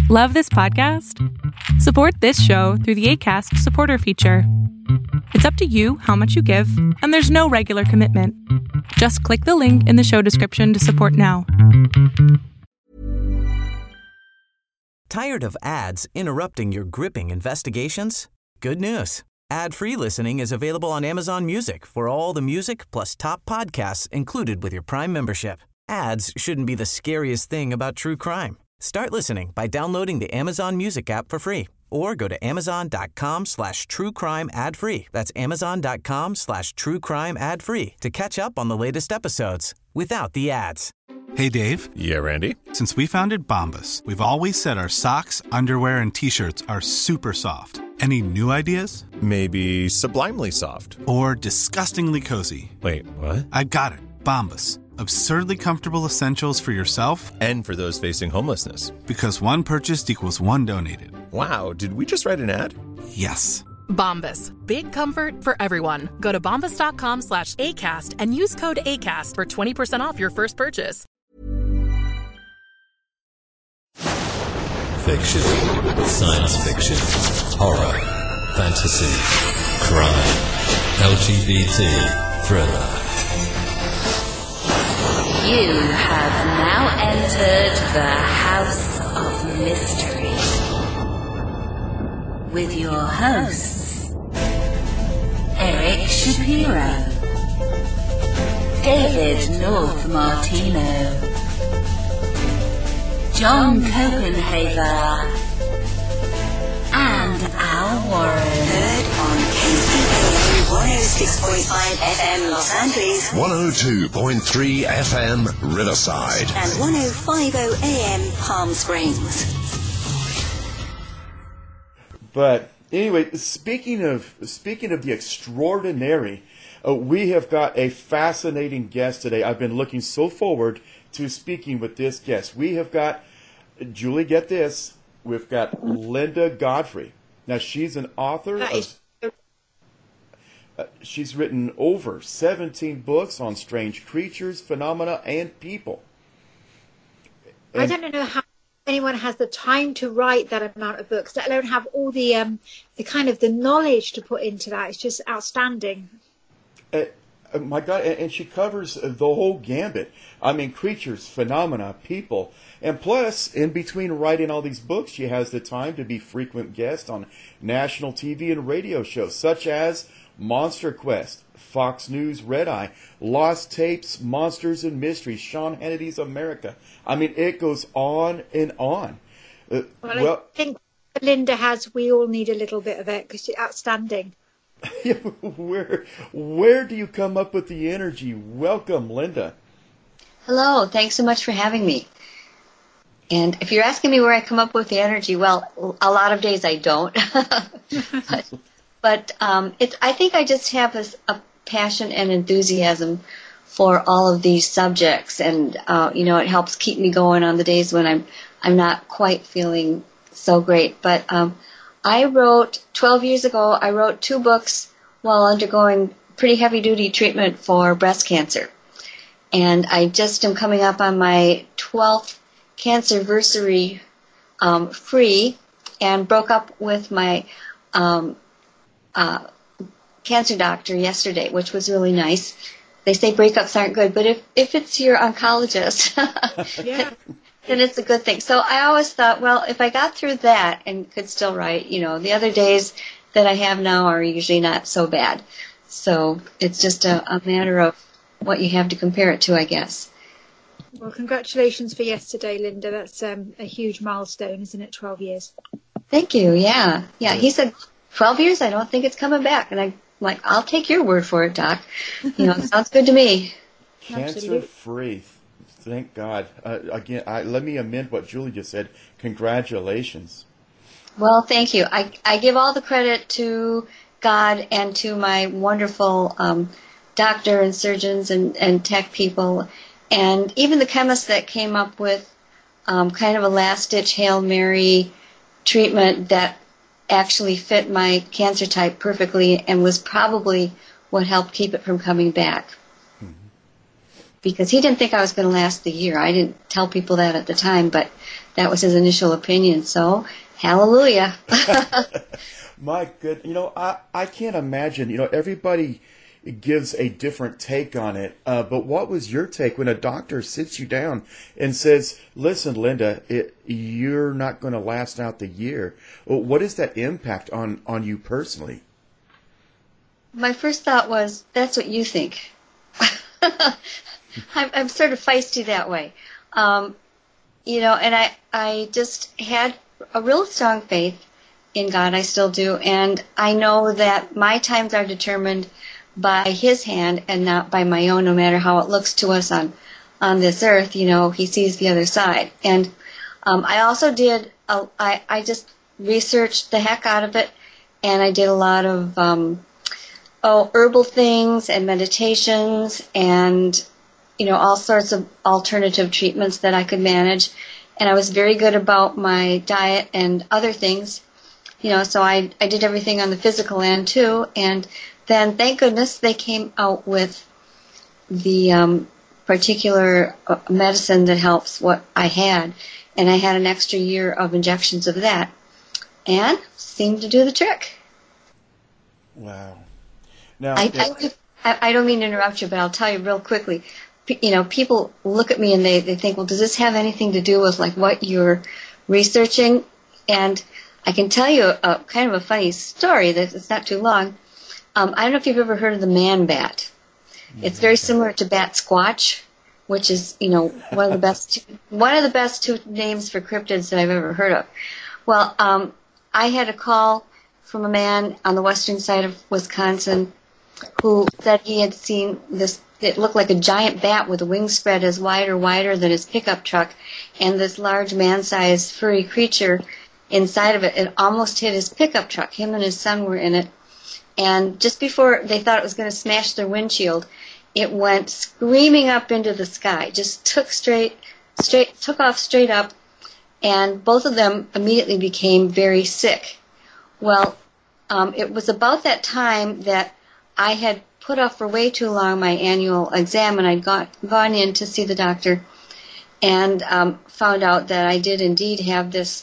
Love this podcast? Support this show through the Acast supporter feature. It's up to you how much you give, and there's no regular commitment. Just click the link in the show description to support now. Tired of ads interrupting your gripping investigations? Good news. Ad-free listening is available on Amazon Music for all the music plus top podcasts included with your Prime membership. Ads shouldn't be the scariest thing about true crime. Start listening by downloading the Amazon Music app for free or go to amazon.com/truecrime ad-free. That's amazon.com/truecrime ad-free to catch up on the latest episodes without the ads. Hey, Dave. Yeah, Randy. Since we founded Bombas, we've always said our socks, underwear, and T-shirts are super soft. Any new ideas? Maybe sublimely soft. Or disgustingly cozy. Wait, what? I got it. Bombas. Absurdly comfortable essentials for yourself and for those facing homelessness. Because one purchased equals one donated. Wow, did we just write an ad? Yes. Bombas. Big comfort for everyone. Go to bombas.com/ACAST and use code ACAST for 20% off your first purchase. Fiction, science fiction, horror, fantasy, crime, LGBT, thriller. You have now entered the House of Mystery with your hosts, Eric Shapiro, David North Martino, John Copenhaver, and Al Warren. Heard on KCAA 106.5 FM Los Angeles, 102.3 FM Riverside, and 105.0 AM Palm Springs. But anyway, speaking of the extraordinary, we have got a fascinating guest today. I've been looking so forward to speaking with this guest. We have got, Julie, get this, we've got Linda Godfrey. Now, she's an author she's written over 17 books on strange creatures, phenomena, and people. And I don't know how anyone has the time to write that amount of books, let alone have all the kind of the knowledge to put into that. It's just outstanding. My God, and she covers the whole gambit. I mean, creatures, phenomena, people. And plus, in between writing all these books, she has the time to be frequent guest on national TV and radio shows, such as Monster Quest, Fox News Red Eye, Lost Tapes, Monsters and Mysteries, Sean Hannity's America. I mean, it goes on and on. I think Linda has, we all need a little bit of it, because she's outstanding. Where do you come up with the energy? Welcome, Linda. Hello, thanks so much for having me. And if you're asking me where I come up with the energy, well, a lot of days I don't. but I think I just have a passion and enthusiasm for all of these subjects, and it helps keep me going on the days when I'm not quite feeling so great. But I wrote 12 years ago. I wrote 2 books while undergoing pretty heavy-duty treatment for breast cancer, and I just am coming up on my 12th cancerversary free, and broke up with my cancer doctor yesterday, which was really nice. They say breakups aren't good, but if it's your oncologist, yeah. then it's a good thing. So I always thought, well, if I got through that and could still write, the other days that I have now are usually not so bad. So it's just a matter of what you have to compare it to, I guess. Well, congratulations for yesterday, Linda. That's a huge milestone, isn't it? 12 years. Thank you. Yeah. He said 12 years. I don't think it's coming back, and I'm like, I'll take your word for it, Doc. It sounds good to me. Cancer-free. Thank God. Again, let me amend what Julie just said. Congratulations. Well, thank you. I give all the credit to God and to my wonderful doctor and surgeons and tech people, and even the chemists that came up with kind of a last-ditch Hail Mary treatment that actually fit my cancer type perfectly and was probably what helped keep it from coming back. Because he didn't think I was going to last the year. I didn't tell people that at the time, but that was his initial opinion. So, hallelujah. My good, I can't imagine, everybody gives a different take on it. But what was your take when a doctor sits you down and says, listen, Linda, you're not going to last out the year? What is that impact on you personally? My first thought was, that's what you think. I'm sort of feisty that way. And I just had a real strong faith in God. I still do. And I know that my times are determined by His hand and not by my own, no matter how it looks to us on this earth. He sees the other side. And I also did, I just researched the heck out of it, and I did a lot of herbal things and meditations and, all sorts of alternative treatments that I could manage. And I was very good about my diet and other things, so I did everything on the physical end too. And then, thank goodness, they came out with the particular medicine that helps what I had. And I had an extra year of injections of that, and seemed to do the trick. Wow. Now, I don't mean to interrupt you, but I'll tell you real quickly. People look at me and they think, well, does this have anything to do with like what you're researching? And I can tell you a kind of a funny story that it's not too long. I don't know if you've ever heard of the man bat. It's very similar to bat squatch, which is one of the best two names for cryptids that I've ever heard of. Well, I had a call from a man on the western side of Wisconsin who said he had seen this. It looked like a giant bat with a wing spread as wider than his pickup truck, and this large man-sized furry creature inside of it. It almost hit his pickup truck. Him and his son were in it, and just before they thought it was going to smash their windshield, it went screaming up into the sky. Just took off straight up, and both of them immediately became very sick. Well, it was about that time that I had put off for way too long my annual exam, and I'd gone in to see the doctor and found out that I did indeed have this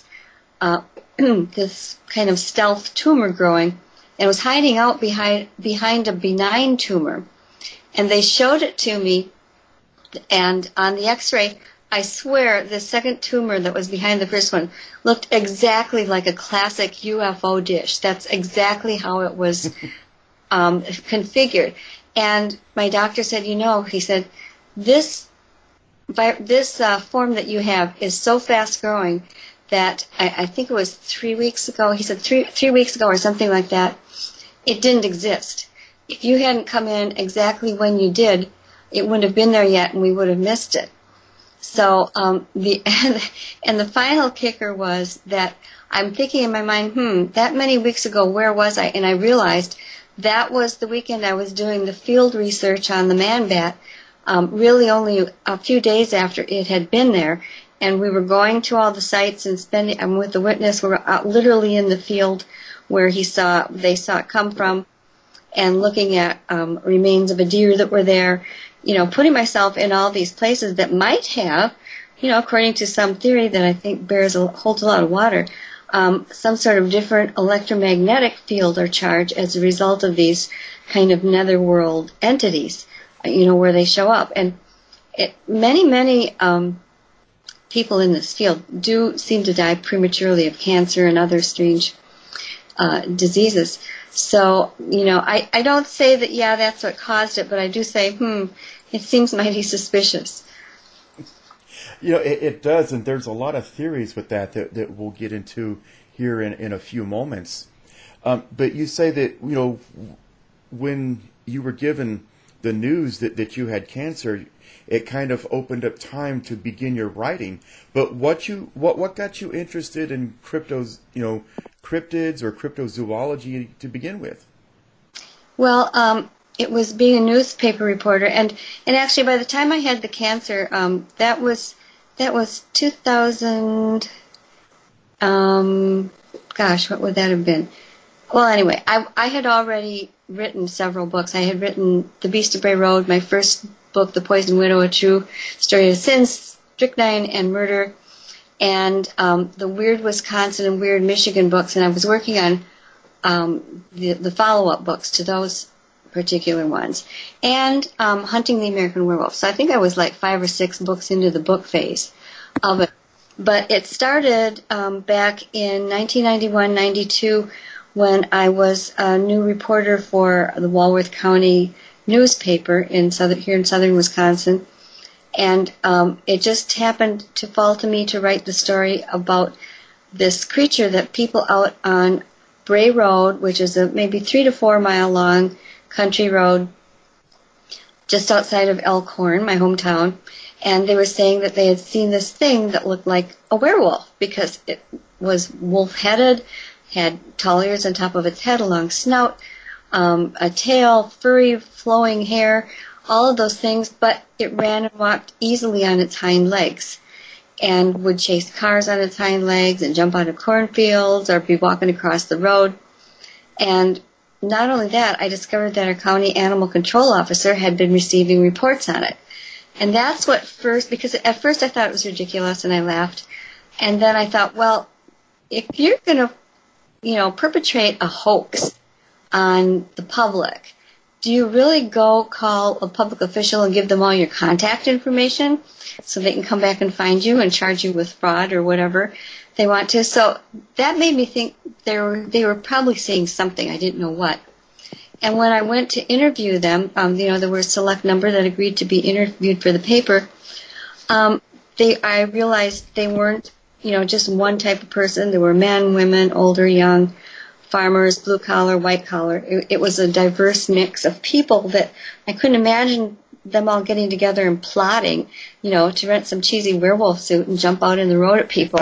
this kind of stealth tumor growing. It was hiding out behind a benign tumor, and they showed it to me, and on the x-ray, I swear the second tumor that was behind the first one looked exactly like a classic UFO dish. That's exactly how it was configured. And my doctor said, he said, this form that you have is so fast growing that I think it was 3 weeks ago. He said 3 weeks ago or something like that, it didn't exist. If you hadn't come in exactly when you did, it wouldn't have been there yet, and we would have missed it. So the final kicker was that I'm thinking in my mind, that many weeks ago, where was I? And I realized that was the weekend I was doing the field research on the man bat, really only a few days after it had been there. And we were going to all the sites and I'm with the witness. We were out literally in the field where they saw it come from, and looking at remains of a deer that were there, putting myself in all these places that might have, according to some theory that I think holds a lot of water, some sort of different electromagnetic field or charge as a result of these kind of netherworld entities, where they show up. And many people in this field do seem to die prematurely of cancer and other strange diseases. So, I don't say that, that's what caused it, but I do say, it seems mighty suspicious. It does, and there's a lot of theories with that we'll get into here in a few moments. But you say that, when you were given the news that you had cancer, it kind of opened up time to begin your writing. But what got you interested in cryptids or cryptozoology to begin with? Well, it was being a newspaper reporter, and actually by the time I had the cancer, that was 2000. What would that have been? Well, anyway, I had already written several books. I had written The Beast of Bray Road, my first book, The Poisoned Widow, A True Story of Sin, Strychnine, and Murder. and the Weird Wisconsin and Weird Michigan books, and I was working on the follow-up books to those particular ones, and Hunting the American Werewolf. So I think I was like 5 or 6 books into the book phase of it. But it started back in 1991-92 when I was a new reporter for the Walworth County newspaper here in southern Wisconsin. And it just happened to fall to me to write the story about this creature that people out on Bray Road, which is a maybe 3 to 4 mile long country road just outside of Elkhorn, my hometown, and they were saying that they had seen this thing that looked like a werewolf because it was wolf-headed, had tall ears on top of its head, a long snout, a tail, furry, flowing hair, all of those things, but it ran and walked easily on its hind legs and would chase cars on its hind legs and jump out of cornfields or be walking across the road. And not only that, I discovered that our county animal control officer had been receiving reports on it. And that's what because at first I thought it was ridiculous and I laughed. And then I thought, well, if you're going to, perpetrate a hoax on the public, do you really go call a public official and give them all your contact information so they can come back and find you and charge you with fraud or whatever they want to? So that made me think they were probably saying something. I didn't know what. And when I went to interview them, there were a select number that agreed to be interviewed for the paper. I realized they weren't, just one type of person. There were men, women, older, young, farmers, blue collar, white collar. It was a diverse mix of people that I couldn't imagine them all getting together and plotting, to rent some cheesy werewolf suit and jump out in the road at people.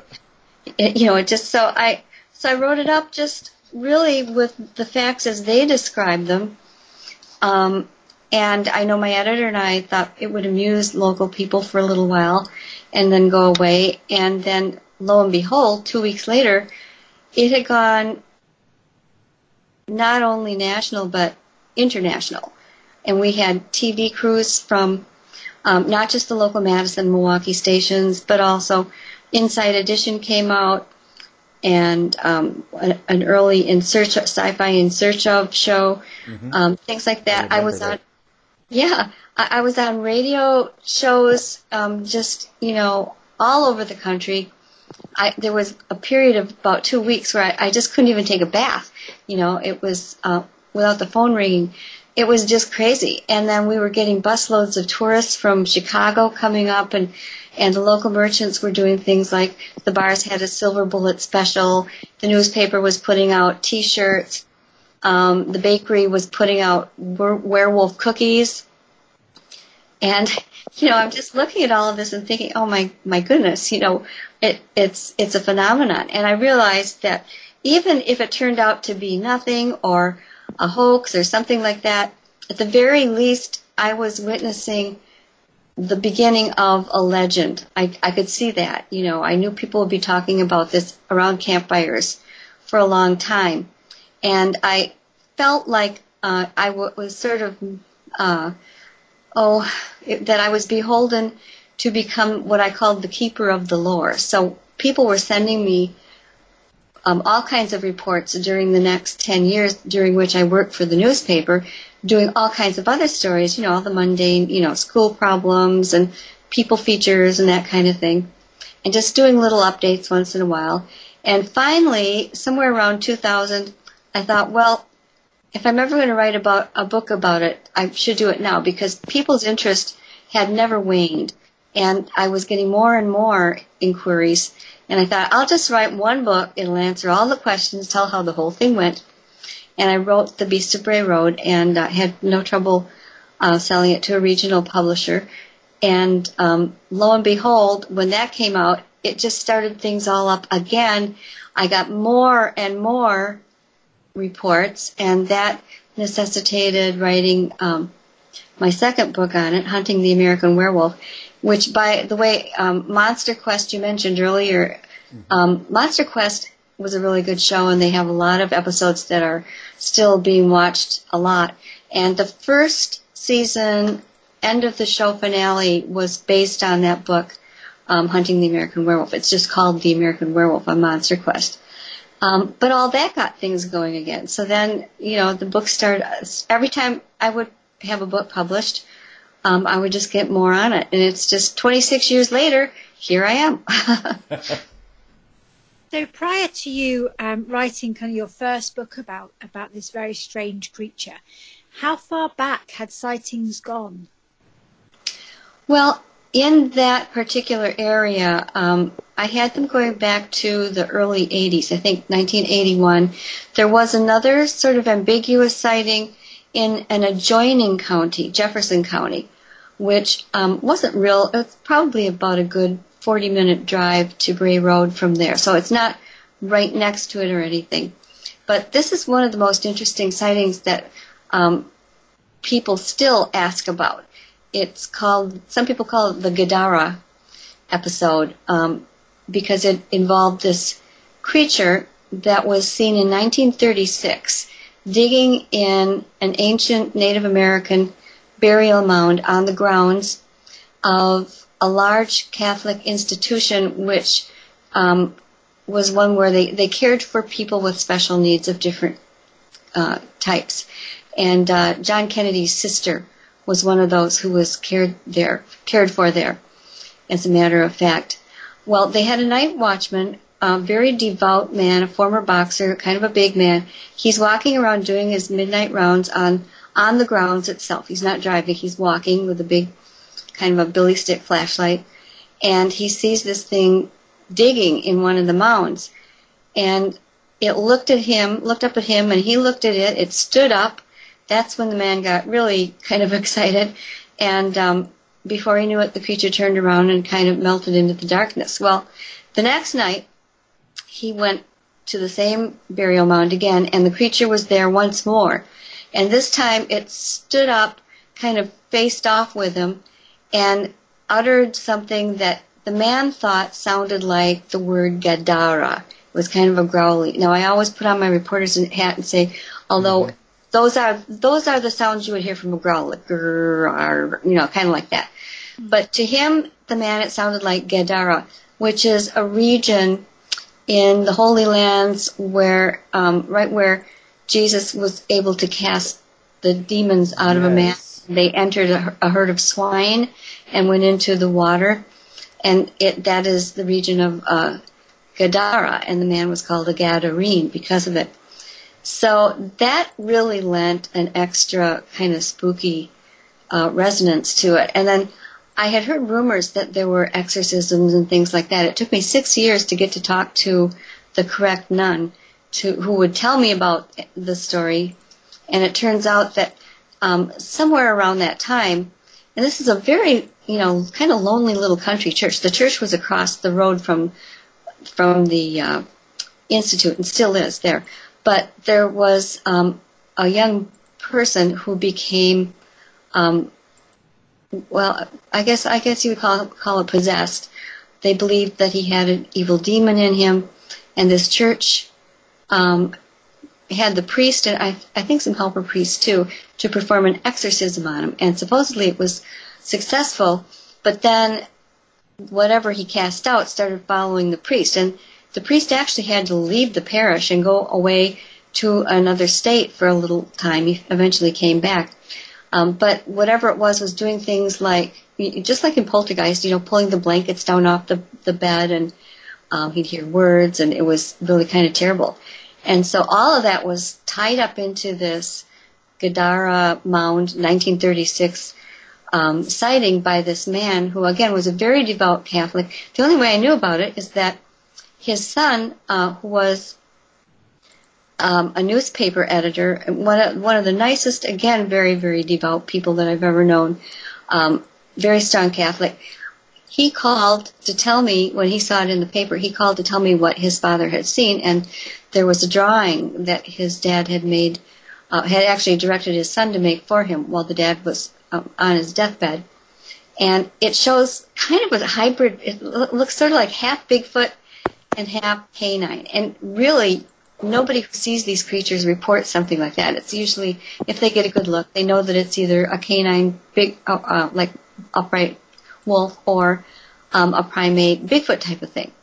So I wrote it up just really with the facts as they described them. And I know my editor and I thought it would amuse local people for a little while and then go away. And then, lo and behold, 2 weeks later, it had gone not only national but international. And we had TV crews from not just the local Madison, Milwaukee stations, but also Inside Edition came out, and an early Sci-Fi in Search Of show, things like that. I was on radio shows, all over the country. There was a period of about 2 weeks where I just couldn't even take a bath. It was without the phone ringing. It was just crazy. And then we were getting busloads of tourists from Chicago coming up, and the local merchants were doing things like the bars had a silver bullet special, the newspaper was putting out T-shirts, the bakery was putting out werewolf cookies. And, I'm just looking at all of this and thinking, oh my goodness, it's a phenomenon. And I realized that even if it turned out to be nothing or a hoax or something like that, at the very least, I was witnessing the beginning of a legend. I could see that. I knew people would be talking about this around campfires for a long time. And I felt like I was sort of, that I was beholden to become what I called the keeper of the lore. So people were sending me all kinds of reports during the next 10 years during which I worked for the newspaper, doing all kinds of other stories, all the mundane, school problems and people features and that kind of thing, and just doing little updates once in a while. And finally, somewhere around 2000, I thought, well, if I'm ever going to write about a book about it, I should do it now, because people's interest had never waned, and I was getting more and more inquiries. And I thought, I'll just write one book. It'll answer all the questions, tell how the whole thing went. And I wrote The Beast of Bray Road, and had no trouble selling it to a regional publisher. And lo and behold, when that came out, it just started things all up again. I got more and more reports, and that necessitated writing my second book on it, Hunting the American Werewolf, which, by the way, Monster Quest you mentioned earlier, Monster Quest was a really good show, and they have a lot of episodes that are still being watched a lot. And the first season, end of the show finale, was based on that book. Hunting the American Werewolf. It's just called The American Werewolf on Monster Quest. But all that got things going again. So then, the book started. Every time I would have a book published, I would just get more on it. And it's just 26 years later, here I am. So prior to you writing kind of your first book about this very strange creature, how far back had sightings gone? Well, in that particular area, I had them going back to the early 80s, I think 1981. There was another sort of ambiguous sighting in an adjoining county, Jefferson County, which wasn't real. It was probably about a good 40-minute drive to Bray Road from there. So it's not right next to it or anything. But this is one of the most interesting sightings that people still ask about. It's called, some people call it the Gadara episode, because it involved this creature that was seen in 1936 digging in an ancient Native American burial mound on the grounds of a large Catholic institution, which was one where they cared for people with special needs of different types. And John Kennedy's sister was one of those who was cared for there, as a matter of fact. Well, they had a night watchman, a very devout man, a former boxer, kind of a big man. He's walking around doing his midnight rounds on the grounds itself. He's not driving, he's walking with a big kind of a billy stick flashlight, and he sees this thing digging in one of the mounds, and it looked up at him, and he looked at it. It stood up. That's when the man got really kind of excited, and before he knew it, the creature turned around and kind of melted into the darkness. Well, the next night, he went to the same burial mound again, and the creature was there once more, and this time it stood up, kind of faced off with him, and uttered something that the man thought sounded like the word Gadara. It was kind of a growly. Now, I always put on my reporter's hat and say, although those are the sounds you would hear from a growl, like grrr, kind of like that. But to him, the man, it sounded like Gadara, which is a region in the Holy Lands where, right where Jesus was able to cast the demons out of a man. They entered a herd of swine and went into the water, and that is the region of Gadara, and the man was called a Gadarene because of it. So that really lent an extra kind of spooky resonance to it. And then I had heard rumors that there were exorcisms and things like that. It took me 6 years to get to talk to the correct nun who would tell me about the story, and it turns out that somewhere around that time, and this is a very, kind of lonely little country church. The church was across the road from the institute, and still is there. But there was a young person who became, well, I guess you would call it possessed. They believed that he had an evil demon in him, and this church had the priest, and I think some helper priests too, to perform an exorcism on him. And supposedly it was successful, but then whatever he cast out started following the priest. And the priest actually had to leave the parish and go away to another state for a little time. He eventually came back. But whatever it was doing things like, just like in Poltergeist, pulling the blankets down off the bed, and he'd hear words, and it was really kind of terrible. And so all of that was tied up into this Gadara Mound 1936 sighting by this man who, again, was a very devout Catholic. The only way I knew about it is that his son, who was a newspaper editor, one of the nicest, again, very, very devout people that I've ever known, very strong Catholic, he called to tell me, when he saw it in the paper, he called to tell me what his father had seen, and there was a drawing that his dad had made, had actually directed his son to make for him while the dad was on his deathbed. And it shows kind of a hybrid, it looks sort of like half Bigfoot and half canine. And really, nobody who sees these creatures reports something like that. It's usually, if they get a good look, they know that it's either a canine, big, like upright wolf, or a primate, Bigfoot type of thing.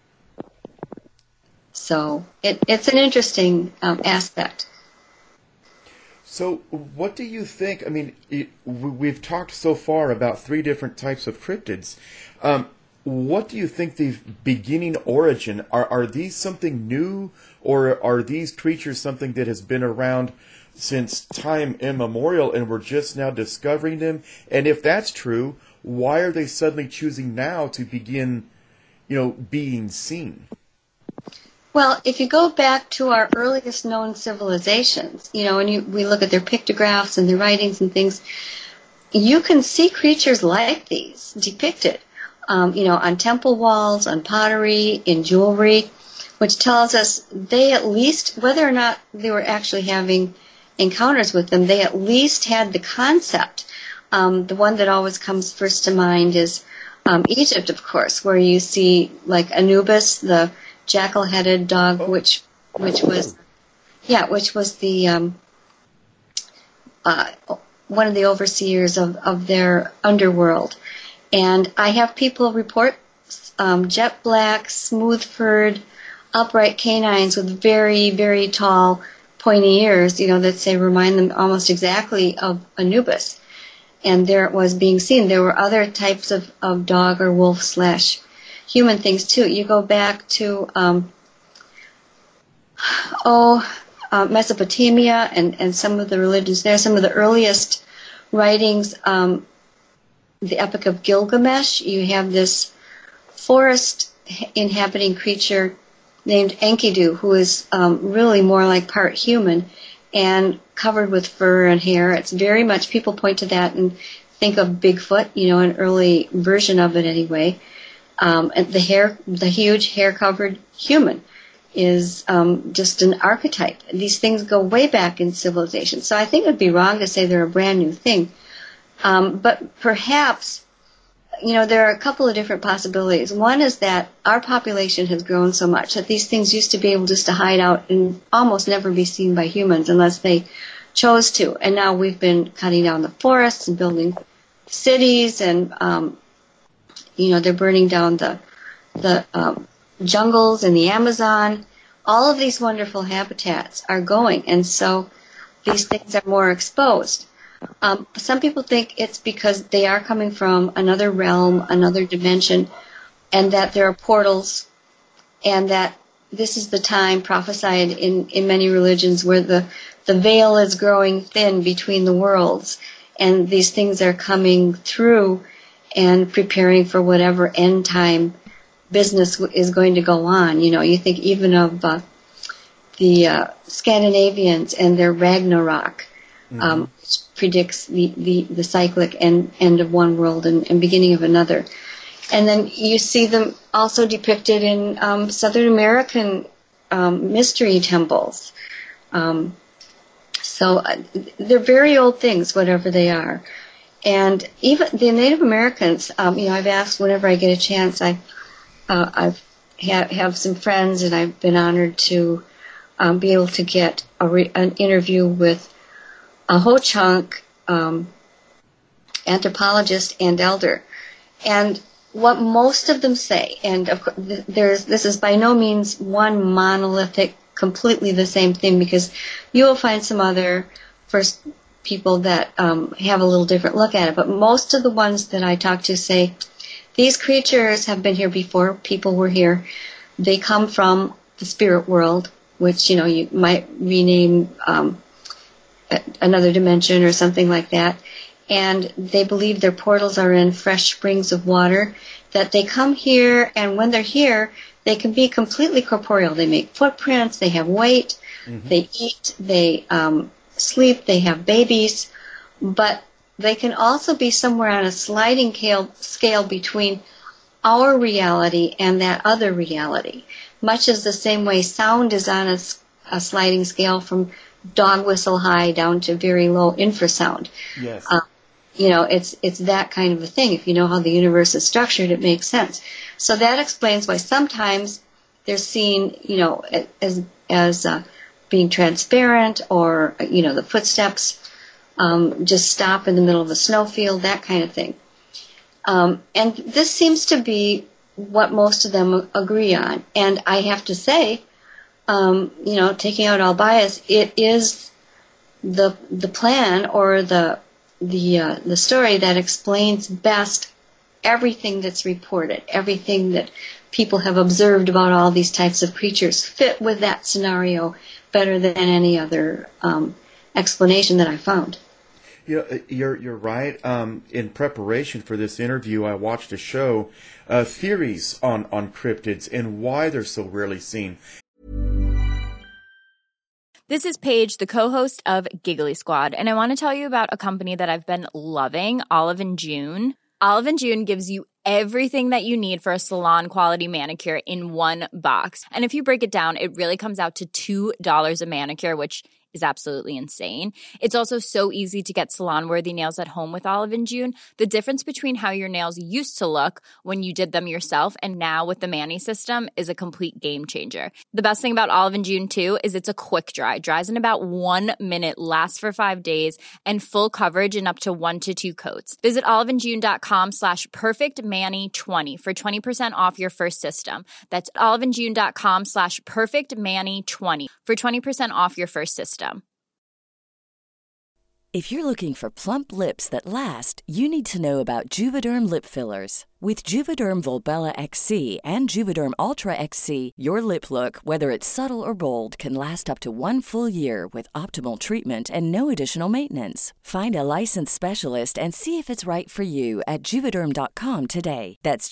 So it's an interesting aspect. So what do you think? I mean, we've talked so far about 3 different types of cryptids. What do you think the beginning origin? Are these something new, or are these creatures something that has been around since time immemorial and we're just now discovering them? And if that's true, why are they suddenly choosing now to begin, being seen? Well, if you go back to our earliest known civilizations, and we look at their pictographs and their writings and things, you can see creatures like these depicted, on temple walls, on pottery, in jewelry, which tells us they at least, whether or not they were actually having encounters with them, they at least had the concept. The one that always comes first to mind is Egypt, of course, where you see like Anubis, the jackal-headed dog, which was the one of the overseers of their underworld. And I have people report jet black, smooth furred, upright canines with very, very tall, pointy ears, that say remind them almost exactly of Anubis. And there it was being seen. There were other types of dog or wolf / human things too. You go back to Mesopotamia and some of the religions there. Some of the earliest writings, the Epic of Gilgamesh. You have this forest inhabiting creature named Enkidu, who is really more like part human and covered with fur and hair. It's very much, people point to that and think of Bigfoot, an early version of it anyway. And the huge hair-covered human is just an archetype. These things go way back in civilization. So I think it would be wrong to say they're a brand new thing. But perhaps, there are a couple of different possibilities. One is that our population has grown so much that these things used to be able just to hide out and almost never be seen by humans unless they chose to. And now we've been cutting down the forests and building cities, and they're burning down the jungles in the Amazon. All of these wonderful habitats are going, and so these things are more exposed. Some people think it's because they are coming from another realm, another dimension, and that there are portals, and that this is the time prophesied in many religions where the veil is growing thin between the worlds, and these things are coming through and preparing for whatever end time business is going to go on. You think even of the Scandinavians and their Ragnarok, which predicts the cyclic end of one world and beginning of another. And then you see them also depicted in Southern American mystery temples. So they're very old things, whatever they are. And even the Native Americans, I've asked whenever I get a chance, I have some friends, and I've been honored to be able to get an interview with a Ho-Chunk anthropologist and elder. And what most of them say, and of course, this is by no means one monolithic, completely the same thing, because you will find some other first people that have a little different look at it. But most of the ones that I talk to say, these creatures have been here before people were here. They come from the spirit world, which, you might rename another dimension or something like that. And they believe their portals are in fresh springs of water, that they come here, and when they're here, they can be completely corporeal. They make footprints, they have weight, they eat, they sleep, they have babies, but they can also be somewhere on a sliding scale between our reality and that other reality, much as the same way sound is on a sliding scale from dog whistle high down to very low infrasound. Yes. It's that kind of a thing. If you know how the universe is structured, it makes sense. So that explains why sometimes they're seen, as being transparent, or, the footsteps just stop in the middle of a snowfield, that kind of thing. And this seems to be what most of them agree on. And I have to say, taking out all bias, it is the plan or the story that explains best everything that's reported, everything that people have observed about all these types of creatures fit with that scenario better than any other explanation that I found. You're right. In preparation for this interview, I watched a show, theories on cryptids and why they're so rarely seen. This is Paige, the co-host of Giggly Squad, and I want to tell you about a company that I've been loving, Olive & June. Olive & June gives you everything that you need for a salon-quality manicure in one box. And if you break it down, it really comes out to $2 a manicure, which is absolutely insane. It's also so easy to get salon-worthy nails at home with Olive & June. The difference between how your nails used to look when you did them yourself and now with the Mani system is a complete game changer. The best thing about Olive & June, too, is it's a quick dry. Dries in about 1 minute, lasts for 5 days, and full coverage in up to 1 to 2 coats. Visit oliveandjune.com/perfectmani20 for 20% off your first system. That's oliveandjune.com/perfectmani20 for 20% off your first system. If you're looking for plump lips that last, you need to know about Juvederm lip fillers. With Juvederm Volbella XC and Juvederm Ultra XC, your lip look, whether it's subtle or bold, can last up to 1 full year with optimal treatment and no additional maintenance. Find a licensed specialist and see if it's right for you at Juvederm.com today. That's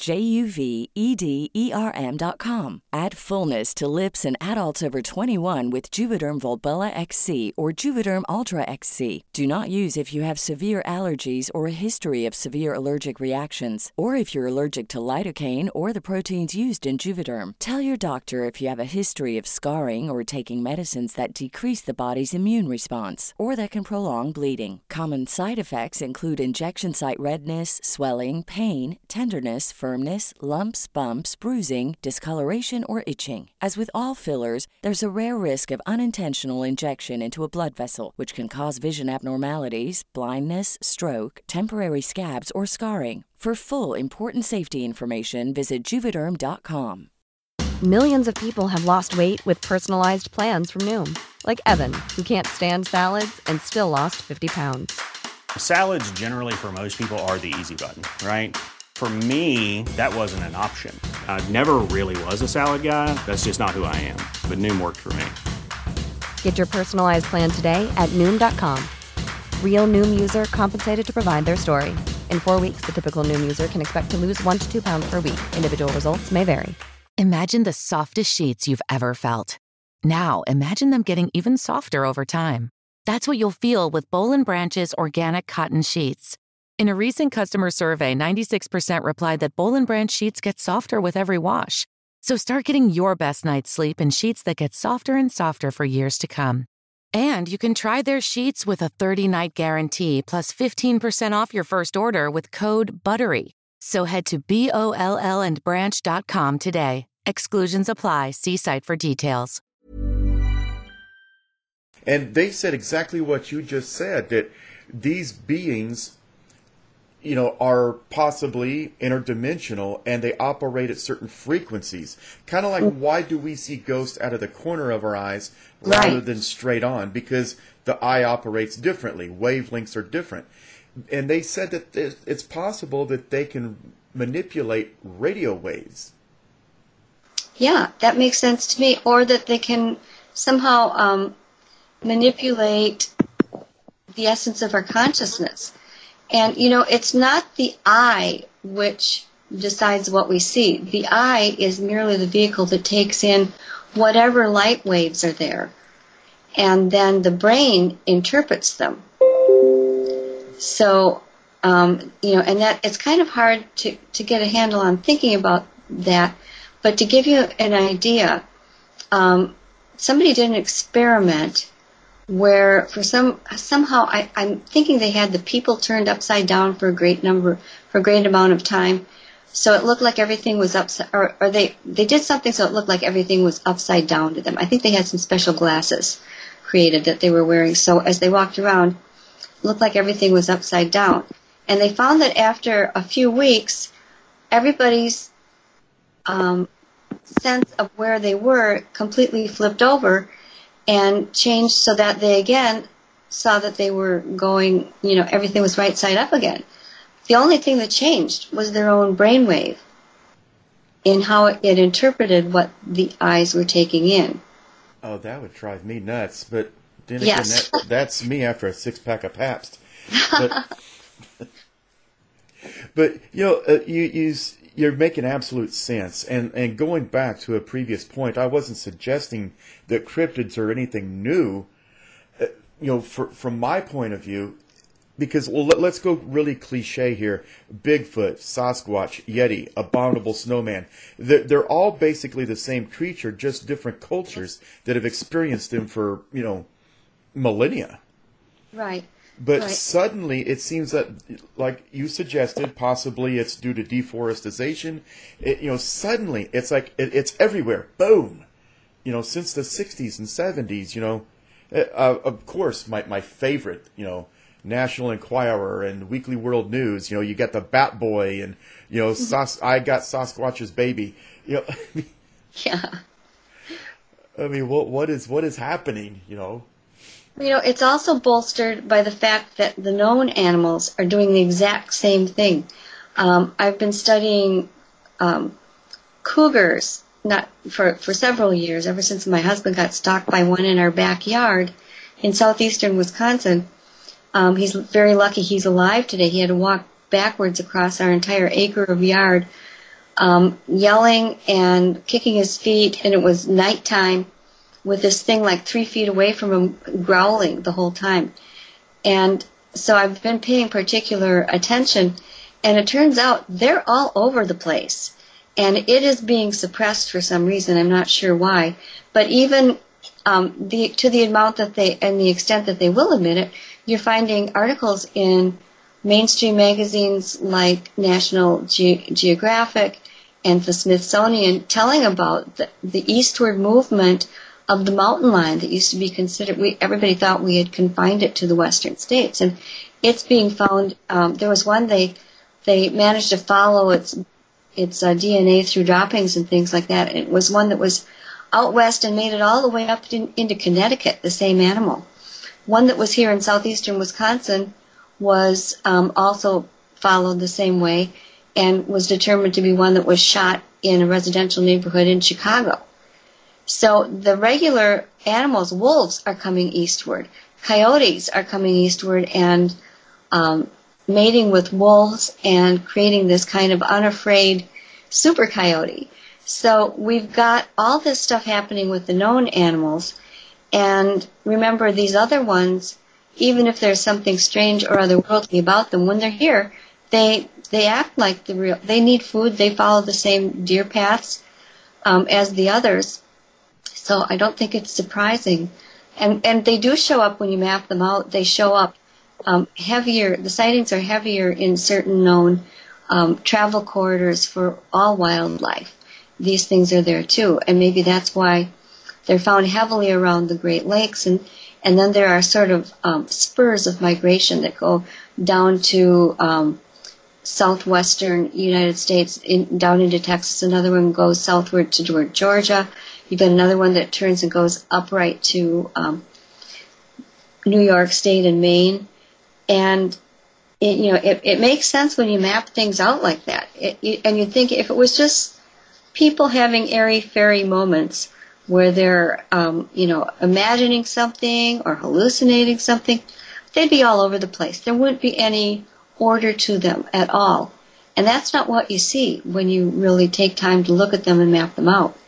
JUVEDERM.com. Add fullness to lips in adults over 21 with Juvederm Volbella XC or Juvederm Ultra XC. Do not use if you have severe allergies or a history of severe allergic reactions, or if you're allergic to lidocaine or the proteins used in Juvederm. Tell your doctor if you have a history of scarring or taking medicines that decrease the body's immune response or that can prolong bleeding. Common side effects include injection site redness, swelling, pain, tenderness, firmness, lumps, bumps, bruising, discoloration, or itching. As with all fillers, there's a rare risk of unintentional injection into a blood vessel, which can cause vision abnormalities, blindness, stroke, temporary scabs, or scarring. For full important safety information, visit Juvederm.com. Millions of people have lost weight with personalized plans from Noom. Like Evan, who can't stand salads and still lost 50 pounds. Salads generally for most people are the easy button, right? For me, that wasn't an option. I never really was a salad guy. That's just not who I am. But Noom worked for me. Get your personalized plan today at Noom.com. Real Noom user compensated to provide their story. In 4 weeks, the typical Noom user can expect to lose 1 to 2 pounds per week. Individual results may vary. Imagine the softest sheets you've ever felt. Now, imagine them getting even softer over time. That's what you'll feel with Boll & Branch's organic cotton sheets. In a recent customer survey, 96% replied that Boll & Branch sheets get softer with every wash. So start getting your best night's sleep in sheets that get softer and softer for years to come. And you can try their sheets with a 30-night guarantee plus 15% off your first order with code BUTTERY. So head to BOLLandbranch.com today. Exclusions apply. See site for details. And they said exactly what you just said, that these beings, are possibly interdimensional and they operate at certain frequencies. Kind of like, why do we see ghosts out of the corner of our eyes rather than straight on? Because the eye operates differently. Wavelengths are different. And they said that it's possible that they can manipulate radio waves. Yeah, that makes sense to me. Or that they can somehow manipulate the essence of our consciousness. And, it's not the eye which decides what we see. The eye is merely the vehicle that takes in whatever light waves are there. And then the brain interprets them. So, and that it's kind of hard to get a handle on thinking about that. But to give you an idea, somebody did an experiment where somehow I'm thinking they had the people turned upside down for a great amount of time, so it looked like everything was upside, or they did something so it looked like everything was upside down to them. I think they had some special glasses created that they were wearing, so as they walked around, it looked like everything was upside down. And they found that after a few weeks, everybody's sense of where they were completely flipped over and changed so that they again saw that they were going, everything was right side up again. The only thing that changed was their own brainwave in how it interpreted what the eyes were taking in. Oh, that would drive me nuts. But then yes. again, that's me after a 6-pack of Pabst. But you're making absolute sense. And going back to a previous point, I wasn't suggesting that cryptids are anything new. From my point of view, because let's go really cliche here: Bigfoot, Sasquatch, Yeti, Abominable Snowman. They're all basically the same creature, just different cultures that have experienced them for millennia. Right. But right. Suddenly, it seems that, like you suggested, possibly it's due to deforestation. Suddenly it's like it's everywhere. Boom. Since the 60s and 70s. Of course, my favorite. National Enquirer and Weekly World News. You got the Bat Boy and I got Sasquatch's baby. Yeah. I mean, what is happening? It's also bolstered by the fact that the known animals are doing the exact same thing. I've been studying cougars not for several years, ever since my husband got stalked by one in our backyard in southeastern Wisconsin. He's very lucky he's alive today. He had to walk backwards across our entire acre of yard, yelling and kicking his feet, and it was nighttime with this thing like 3 feet away from him growling the whole time. And so I've been paying particular attention, and it turns out they're all over the place. And it is being suppressed for some reason. I'm not sure why. But even to the amount that and the extent that they will admit it, you're finding articles in mainstream magazines like National Geographic and the Smithsonian telling about the eastward movement of the mountain lion that used to be considered, everybody thought we had confined it to the western states. And it's being found, there was one, they managed to follow its DNA through droppings and things like that. It was one that was out west and made it all the way up into Connecticut, the same animal. One that was here in southeastern Wisconsin was also followed the same way and was determined to be one that was shot in a residential neighborhood in Chicago. So the regular animals, wolves, are coming eastward. Coyotes are coming eastward and mating with wolves and creating this kind of unafraid super coyote. So we've got all this stuff happening with the known animals. And remember, these other ones, even if there's something strange or otherworldly about them, when they're here, they act like the real. They need food. They follow the same deer paths as the others. So I don't think it's surprising. And they do show up when you map them out. They show up heavier. The sightings are heavier in certain known travel corridors for all wildlife. These things are there too, and maybe that's why they're found heavily around the Great Lakes, and then there are sort of spurs of migration that go down to southwestern United States, down into Texas. Another one goes southward toward Georgia. You've got another one that turns and goes upright to New York State and Maine. And it makes sense when you map things out like that. And you think if it was just people having airy-fairy moments where they're, imagining something or hallucinating something, they'd be all over the place. There wouldn't be any order to them at all. And that's not what you see when you really take time to look at them and map them out.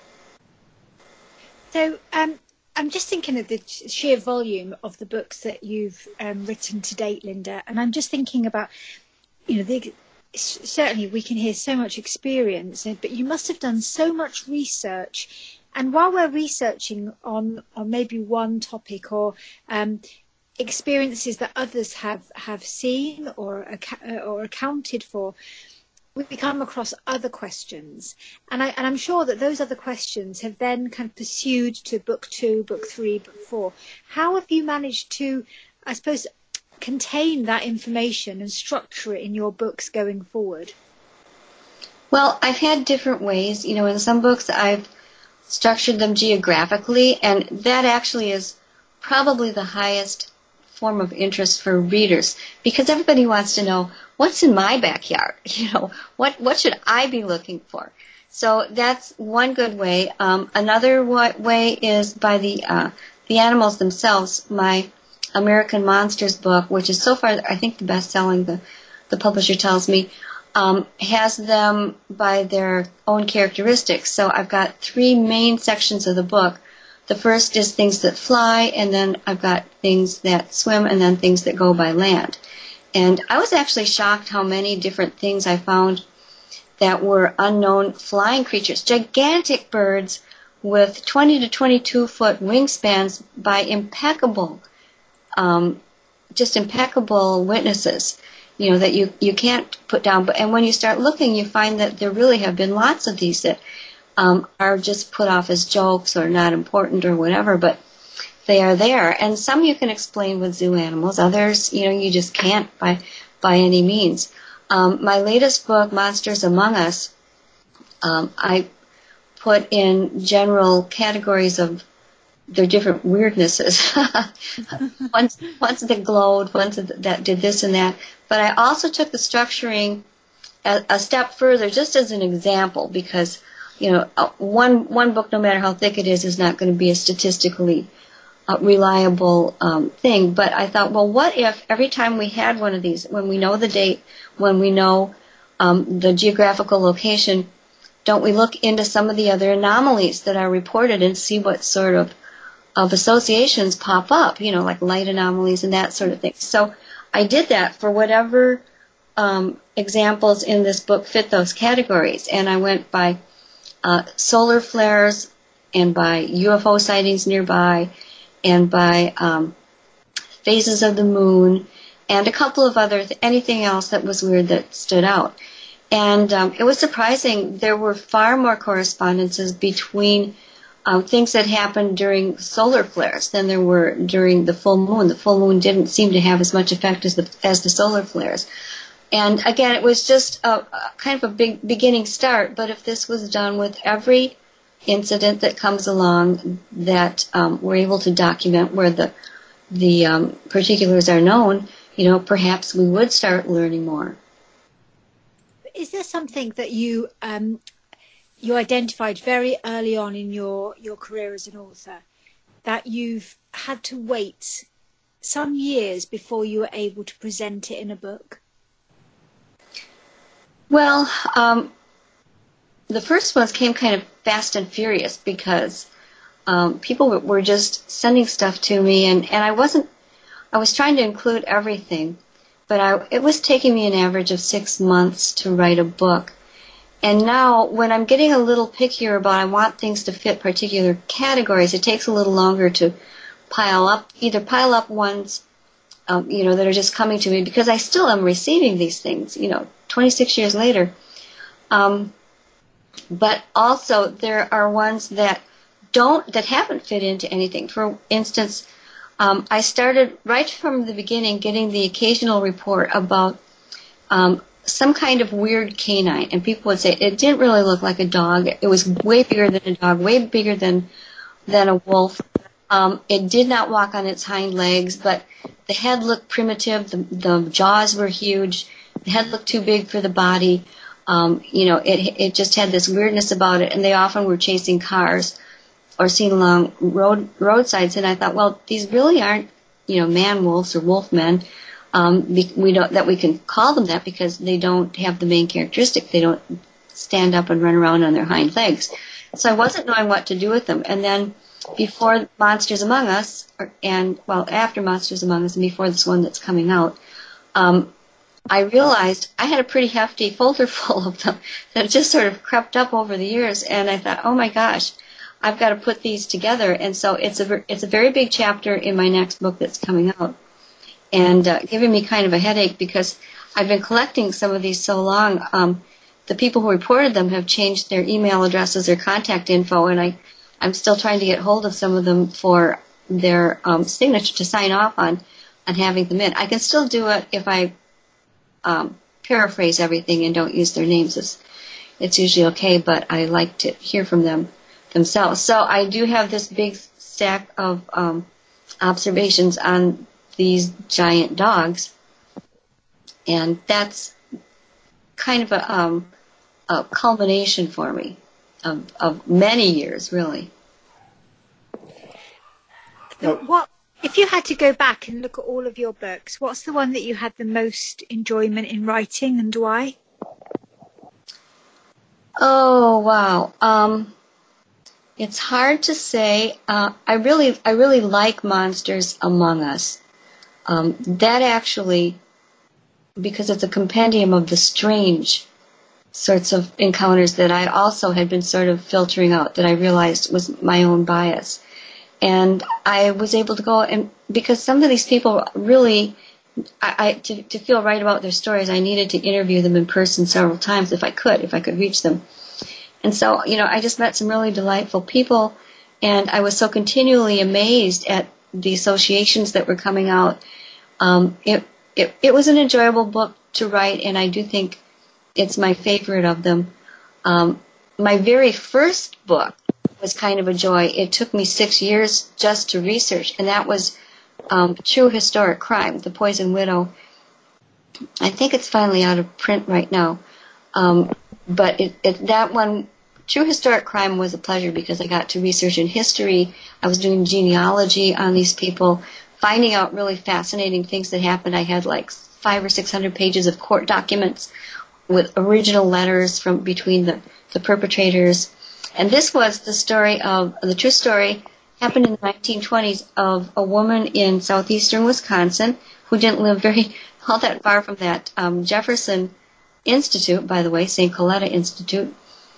So I'm just thinking of the sheer volume of the books that you've written to date, Linda, and I'm just thinking about, certainly we can hear so much experience, but you must have done so much research. And while we're researching on maybe one topic or experiences that others have seen or accounted for, we come across other questions, and I'm sure that those other questions have then kind of pursued to book 2, book 3, book 4. How have you managed to, I suppose, contain that information and structure it in your books going forward? Well, I've had different ways. You know, in some books I've structured them geographically, and that actually is probably the highest form of interest for readers, because everybody wants to know what's in my backyard. You know, what should I be looking for? So that's one good way. Another way is by the animals themselves. My American Monsters book, which is so far I think the best-selling, the publisher tells me, has them by their own characteristics. So I've got 3 main sections of the book. The first is things that fly, and then I've got things that swim, and then things that go by land. And I was actually shocked how many different things I found that were unknown flying creatures, gigantic birds with 20 to 22 foot wingspans by impeccable witnesses, you know, that you can't put down. And when you start looking, you find that there really have been lots of these that are just put off as jokes or not important or whatever, but they are there. And some you can explain with zoo animals, others, you know, you just can't by any means. My latest book, Monsters Among Us, I put in general categories of their different weirdnesses. ones that glowed, ones that did this and that. But I also took the structuring a step further, just as an example, because, you know, one book, no matter how thick it is not going to be a statistically reliable thing. But I thought, well, what if every time we had one of these, when we know the date, when we know the geographical location, don't we look into some of the other anomalies that are reported and see what sort of associations pop up, you know, like light anomalies and that sort of thing. So I did that for whatever examples in this book fit those categories. And I went by solar flares and by UFO sightings nearby and by phases of the moon and a couple of other, anything else that was weird that stood out. And it was surprising. There were far more correspondences between things that happened during solar flares than there were during the full moon. The full moon didn't seem to have as much effect as the solar flares. And again, it was just a kind of a big beginning start, but if this was done with every incident that comes along that we're able to document where the particulars are known, you know, perhaps we would start learning more. Is there something that you identified very early on in your career as an author that you've had to wait some years before you were able to present it in a book? Well, the first ones came kind of fast and furious because people were just sending stuff to me, and I was trying to include everything, but it was taking me an average of 6 months to write a book. And now, when I'm getting a little pickier about I want things to fit particular categories, it takes a little longer to pile up ones, you know, that are just coming to me, because I still am receiving these things, you know, 26 years later. But also, there are ones that haven't fit into anything. For instance, I started right from the beginning getting the occasional report about some kind of weird canine, and people would say it didn't really look like a dog. It was way bigger than a dog, way bigger than a wolf. It did not walk on its hind legs, but the head looked primitive. The jaws were huge. The head looked too big for the body. You know, it just had this weirdness about it, and they often were chasing cars or seen along roadsides. And I thought, well, these really aren't, you know, man wolves or wolf men. We don't that we can call them that because they don't have the main characteristic. They don't stand up and run around on their hind legs. So I wasn't knowing what to do with them. And then before Monsters Among Us, after Monsters Among Us and before this one that's coming out, I realized I had a pretty hefty folder full of them that just sort of crept up over the years. And I thought, oh my gosh, I've got to put these together. And so it's a very big chapter in my next book that's coming out. And giving me kind of a headache because I've been collecting some of these so long. The people who reported them have changed their email addresses or contact info, and I'm still trying to get hold of some of them for their signature to sign off on. on having them in. I can still do it if I paraphrase everything and don't use their names. It's usually okay, but I like to hear from them themselves. So I do have this big stack of observations on these giant dogs, and that's kind of a culmination for me of many years, really. What if you had to go back and look at all of your books? What's the one that you had the most enjoyment in writing, and why? Oh wow, it's hard to say. I really like Monsters Among Us. That actually, because it's a compendium of the strange sorts of encounters that I also had been sort of filtering out, that I realized was my own bias. And I was able to go, and because some of these people really, to feel right about their stories, I needed to interview them in person several times if I could reach them. And so, I just met some really delightful people, and I was so continually amazed at the associations that were coming out. It was an enjoyable book to write, and I do think it's my favorite of them. My very first book was kind of a joy. It took me 6 years just to research, and that was True Historic Crime, The Poison Widow. I think it's finally out of print right now. But that one, True Historic Crime, was a pleasure because I got to research in history. I was doing genealogy on these people, finding out really fascinating things that happened. I had like 500 or 600 pages of court documents with original letters from between the perpetrators. And this was the true story happened in the 1920s of a woman in southeastern Wisconsin who didn't live all that far from that Jefferson Institute, by the way, St. Coletta Institute,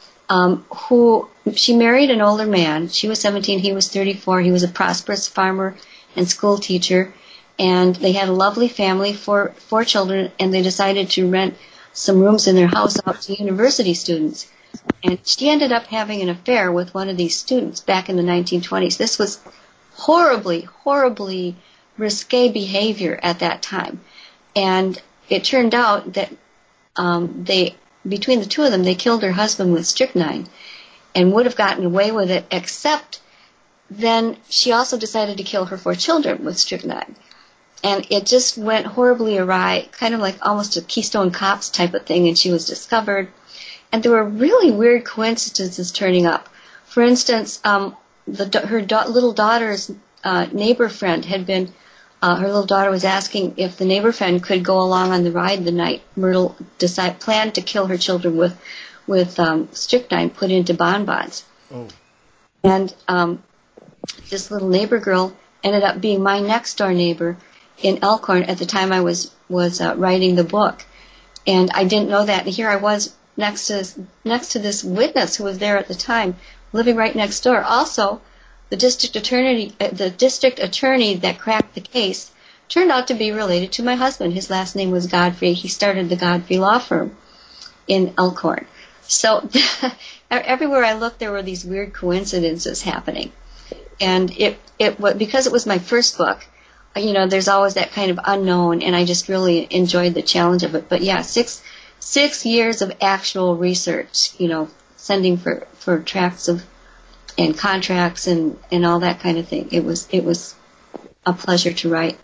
who she married an older man. She was 17, he was 34. He was a prosperous farmer and school teacher, and they had a lovely family, four children, and they decided to rent some rooms in their house out to university students. And she ended up having an affair with one of these students back in the 1920s. This was horribly, horribly risque behavior at that time. And it turned out that between the two of them, they killed her husband with strychnine and would have gotten away with it, except then she also decided to kill her 4 children with strychnine. And it just went horribly awry, kind of like almost a Keystone Cops type of thing, and she was discovered. And there were really weird coincidences turning up. For instance, her little daughter's neighbor friend had been, her little daughter was asking if the neighbor friend could go along on the ride the night Myrtle planned to kill her children with strychnine put into bonbons. Oh. And this little neighbor girl ended up being my next door neighbor in Elkhorn at the time I was writing the book. And I didn't know that. And here I was next to this witness who was there at the time, living right next door. Also, the district attorney that cracked the case turned out to be related to my husband. His last name was Godfrey. He started the Godfrey Law Firm in Elkhorn. So everywhere I looked, there were these weird coincidences happening. And because it was my first book, there's always that kind of unknown, and I just really enjoyed the challenge of it. But yeah, 6 years of actual research, sending for tracts and contracts and all that kind of thing. It was a pleasure to write.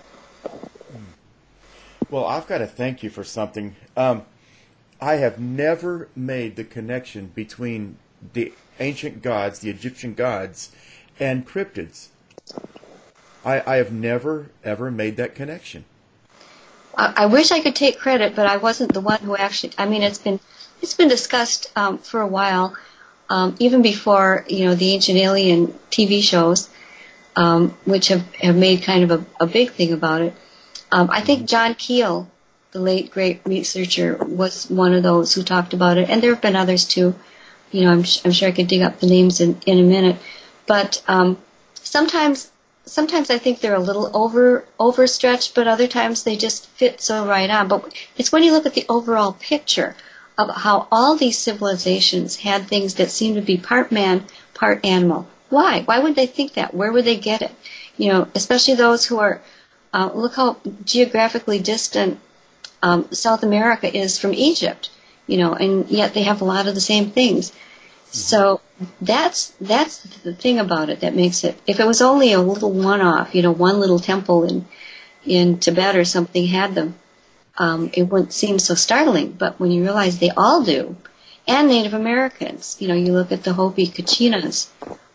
Well, I've got to thank you for something. I have never made the connection between the ancient gods, the Egyptian gods, and cryptids. I have never, ever made that connection. I wish I could take credit, but I wasn't the one who actually. I mean, it's been discussed for a while, even before the Ancient Alien TV shows, which have made kind of a big thing about it. I think John Keel, the late great researcher, was one of those who talked about it, and there have been others too. I'm sure I could dig up the names in a minute, but sometimes I think they're a little overstretched, but other times they just fit so right on. But it's when you look at the overall picture of how all these civilizations had things that seem to be part man, part animal. Why? Why would they think that? Where would they get it? Especially those who are look how geographically distant South America is from Egypt, and yet they have a lot of the same things. So that's the thing about it that makes it. If it was only a little one-off, one little temple in Tibet or something had them, it wouldn't seem so startling. But when you realize they all do, and Native Americans, you look at the Hopi Kachinas,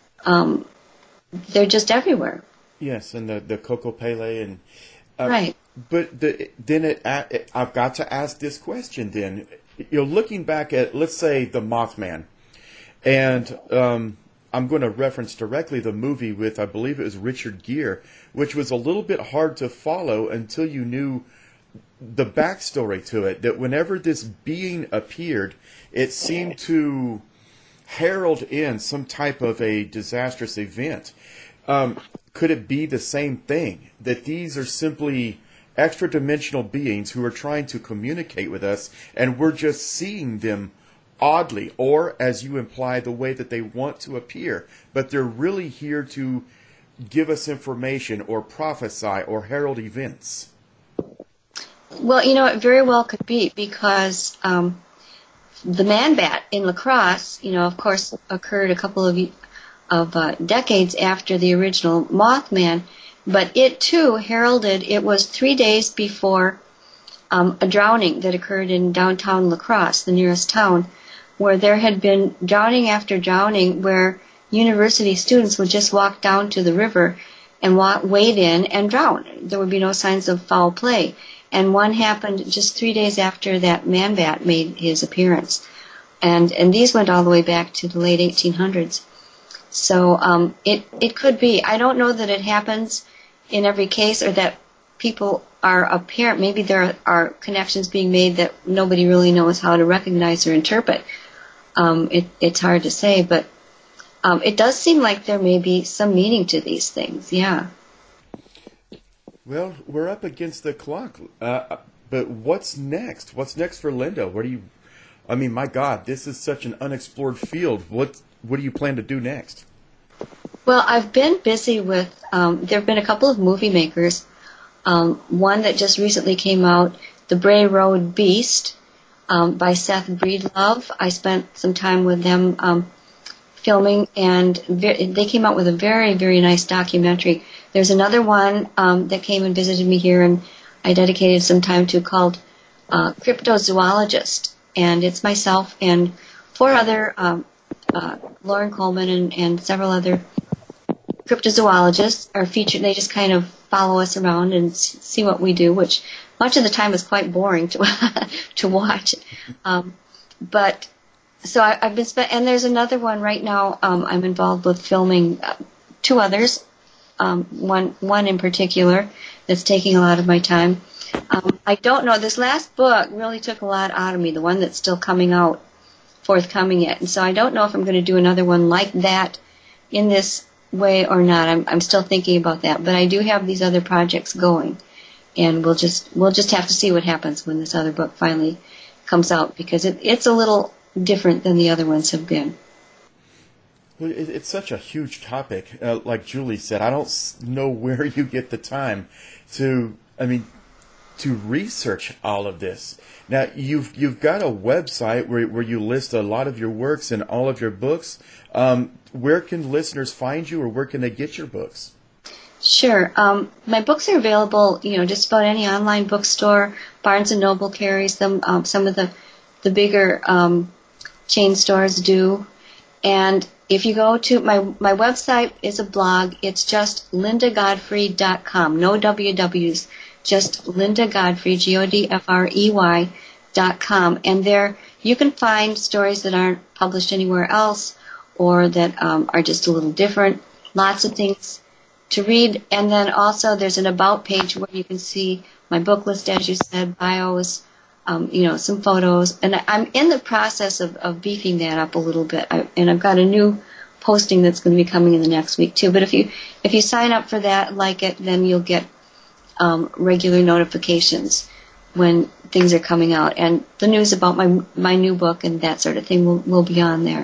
they're just everywhere. Yes, and the Kokopele and right. But I've got to ask this question. Then looking back at, let's say, the Mothman. And I'm going to reference directly the movie with, I believe it was Richard Gere, which was a little bit hard to follow until you knew the backstory to it, that whenever this being appeared, it seemed to herald in some type of a disastrous event. Could it be the same thing, that these are simply extra-dimensional beings who are trying to communicate with us, and we're just seeing them oddly, or, as you imply, the way that they want to appear, but they're really here to give us information or prophesy or herald events? Well, it very well could be, because the man-bat in La Crosse, of course, occurred a couple of decades after the original Mothman, but it too heralded, it was 3 days before a drowning that occurred in downtown La Crosse, the nearest town, where there had been drowning after drowning, where university students would just walk down to the river and wade in and drown. There would be no signs of foul play. And one happened just 3 days after that man-bat made his appearance. And these went all the way back to the late 1800s. So it could be. I don't know that it happens in every case, or that people are apparent. Maybe there are connections being made that nobody really knows how to recognize or interpret. It's hard to say, but it does seem like there may be some meaning to these things, yeah. Well, we're up against the clock, but what's next? What's next for Linda? My God, this is such an unexplored field. What do you plan to do next? Well, I've been busy with, there have been a couple of movie makers. One that just recently came out, The Bray Road Beast, by Seth Breedlove. I spent some time with them filming, and they came out with a very, very nice documentary. There's another one that came and visited me here, and I dedicated some time to, called Cryptozoologist. And it's myself and 4 other, Lauren Coleman and several other cryptozoologists are featured. They just kind of follow us around and see what we do, which much of the time is quite boring to watch. But so I've been and there's another one right now. I'm involved with filming 2 others. One in particular that's taking a lot of my time. I don't know. This last book really took a lot out of me. The one that's still forthcoming yet, and so I don't know if I'm going to do another one like that in this way or not. I'm still thinking about that, but I do have these other projects going, and we'll just have to see what happens when this other book finally comes out, because it's a little different than the other ones have been. Well, it's such a huge topic. Like Julie said, I don't know where you get the time to research all of this. Now, you've got a website where you list a lot of your works and all of your books. Where can listeners find you, or where can they get your books? Sure. My books are available, just about any online bookstore. Barnes & Noble carries them. Some of the bigger chain stores do. And if you go to my website, is a blog. It's just lindagodfrey.com. No WWs. Just lindagodfrey, GODFREY.com. And there you can find stories that aren't published anywhere else, or that are just a little different. Lots of things to read. And then also there's an about page where you can see my book list, as you said, bios, some photos. And I'm in the process of beefing that up a little bit. And I've got a new posting that's going to be coming in the next week too. But if you sign up for that, like it, then you'll get regular notifications when things are coming out. And the news about my new book and that sort of thing will be on there.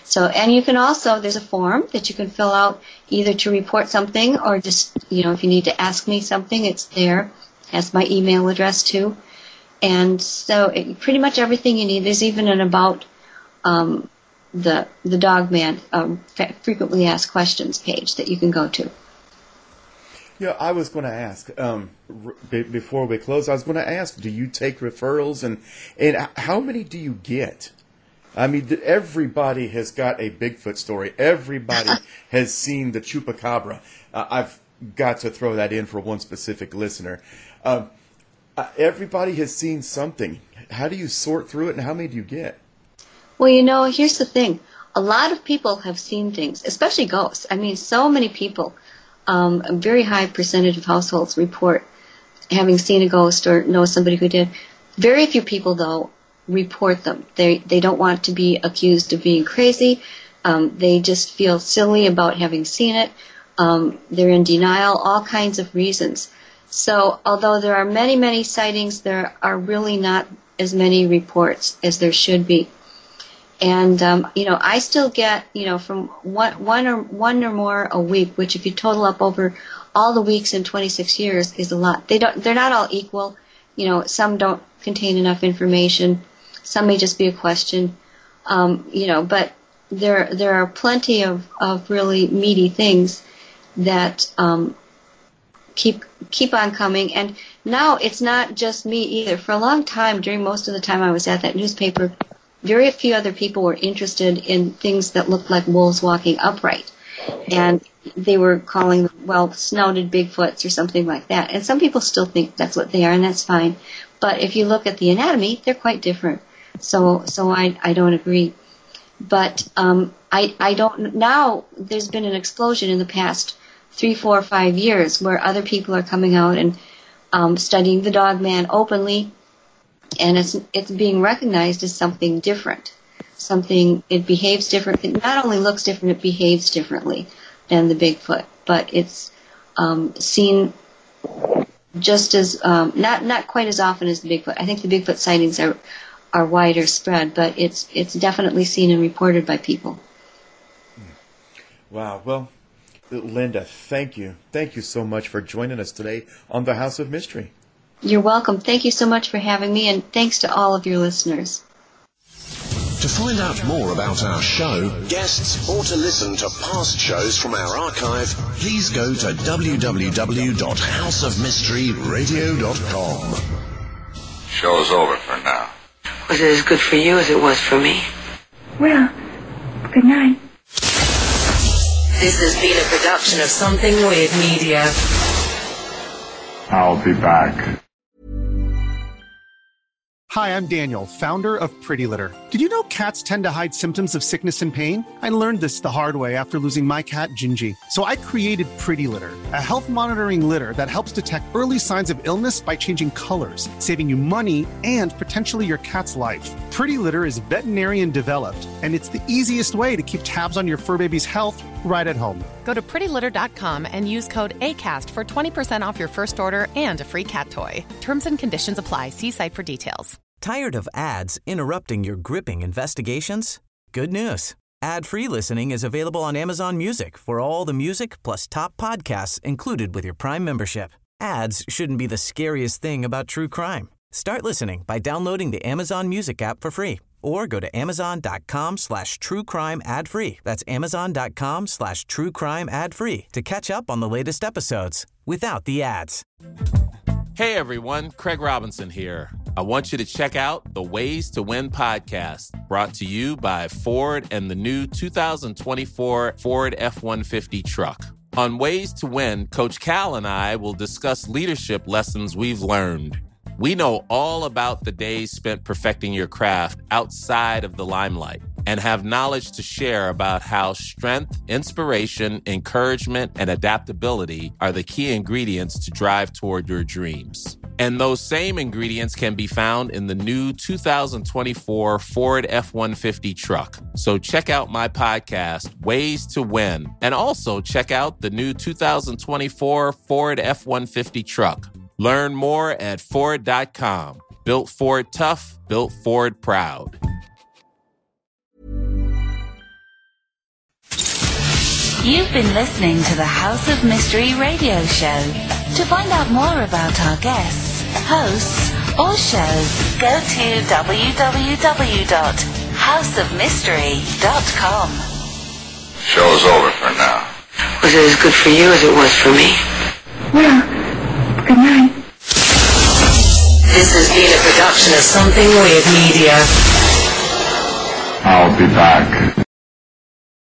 So, and you can also, there's a form that you can fill out either to report something or just, if you need to ask me something, it's there. It has my email address too. And so pretty much everything you need. There's even an about the Dog Man frequently asked questions page that you can go to. Yeah, I was going to ask, before we close, I was going to ask, do you take referrals and how many do you get? I mean, everybody has got a Bigfoot story. Everybody has seen the Chupacabra. I've got to throw that in for one specific listener. Everybody has seen something. How do you sort through it, and how many do you get? Well, here's the thing. A lot of people have seen things, especially ghosts. I mean, so many people, a very high percentage of households report having seen a ghost or know somebody who did. Very few people, though, report them. They don't want to be accused of being crazy. They just feel silly about having seen it. They're in denial, all kinds of reasons. So although there are many, many sightings, there are really not as many reports as there should be. And, I still get, from one or more a week, which if you total up over all the weeks in 26 years is a lot. They're not all equal. Some don't contain enough information. Some may just be a question. But there are plenty of really meaty things that, keep on coming. And now it's not just me either. For a long time, during most of the time I was at that newspaper, very few other people were interested in things that looked like wolves walking upright. And they were calling them, snouted Bigfoots or something like that. And some people still think that's what they are, and that's fine. But if you look at the anatomy, they're quite different. So I don't agree. But I don't, now there's been an explosion in the past 3, 4, 5 years where other people are coming out and studying the Dog Man openly, and it's being recognized as something different. It behaves different. It not only looks different, it behaves differently than the Bigfoot, but it's seen just as not quite as often as the Bigfoot. I think the Bigfoot sightings are wider spread, but it's definitely seen and reported by people. Wow. Well, Linda, thank you. Thank you so much for joining us today on The House of Mystery. You're welcome. Thank you so much for having me, and thanks to all of your listeners. To find out more about our show, guests, or to listen to past shows from our archive, please go to www.houseofmysteryradio.com. Show's over for now. Was it as good for you as it was for me? Well, good night. This has been a production of Something Weird Media. I'll be back. Hi, I'm Daniel, founder of Pretty Litter. Did you know cats tend to hide symptoms of sickness and pain? I learned this the hard way after losing my cat, Gingy. So I created Pretty Litter, a health monitoring litter that helps detect early signs of illness by changing colors, saving you money and potentially your cat's life. Pretty Litter is veterinarian developed, and it's the easiest way to keep tabs on your fur baby's health right at home. Go to prettylitter.com and use code ACAST for 20% off your first order and a free cat toy. Terms and conditions apply. See site for details. Tired of ads interrupting your gripping investigations? Good news. Ad-free listening is available on Amazon Music for all the music plus top podcasts included with your Prime membership. Ads shouldn't be the scariest thing about true crime. Start listening by downloading the Amazon Music app for free or go to amazon.com/truecrime ad-free. That's amazon.com/truecrime ad-free to catch up on the latest episodes without the ads. Hey everyone, Craig Robinson here. I want you to check out the Ways to Win podcast, brought to you by Ford and the new 2024 Ford F-150 truck. On Ways to Win, Coach Cal and I will discuss leadership lessons we've learned. We know all about the days spent perfecting your craft outside of the limelight and have knowledge to share about how strength, inspiration, encouragement, and adaptability are the key ingredients to drive toward your dreams. And those same ingredients can be found in the new 2024 Ford F-150 truck. So check out my podcast, Ways to Win, and also check out the new 2024 Ford F-150 truck. Learn more at Ford.com. Built Ford tough, built Ford proud. You've been listening to the House of Mystery radio show. To find out more about our guests, hosts, or show, go to www.houseofmystery.com. Show's over for now. Was it as good for you as it was for me? Well, good night. This has been a production of Something Weird Media. I'll be back.